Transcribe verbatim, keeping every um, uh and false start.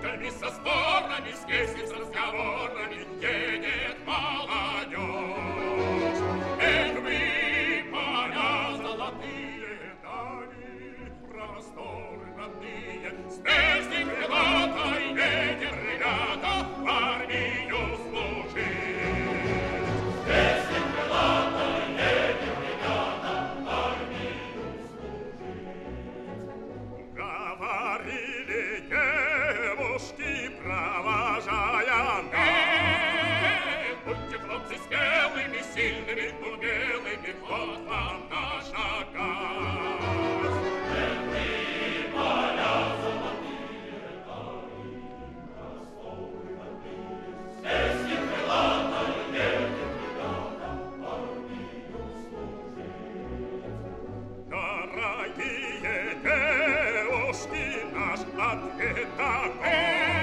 шутками, со спорами, с песней, с разговорами едет молодежь. Эх, вы, поля золотые, дали просторы родные, с песней крылатой едем, ребята, в армию служить. С песней крылатой едем, ребята, в армию служить. Говорили девушки, провожая нас, будьте, хлопцы, смелыми, сильными, умелыми, вот вам наш наказ. Эх, вы, поля золотые, дали просторы родные, с песней крылатой едем, ребята, в армию служить. Дорогие девушки, наш ответ такой.